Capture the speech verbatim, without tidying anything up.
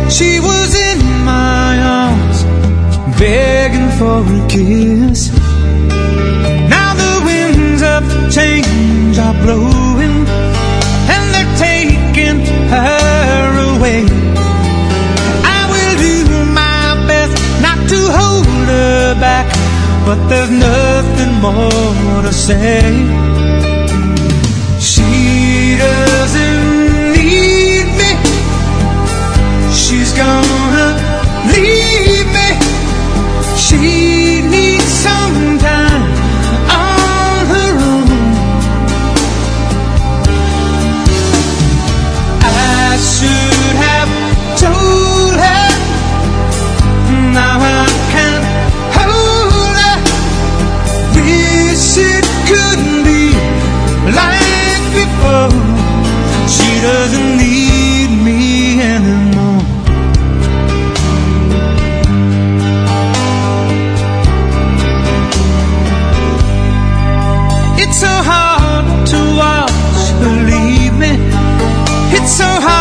She was in my arms, begging for a kiss. Now the winds of change are blowing, and they're taking her away. I will do my best not to hold her back, but there's nothing more to say. She doesn't need me. She's gonna leave me. She needs some time on her own. I should have told her. Now I can't hold her. Wish it couldn't be like before. She doesn't need me anymore. It's so hard to watch her leave me. It's so hard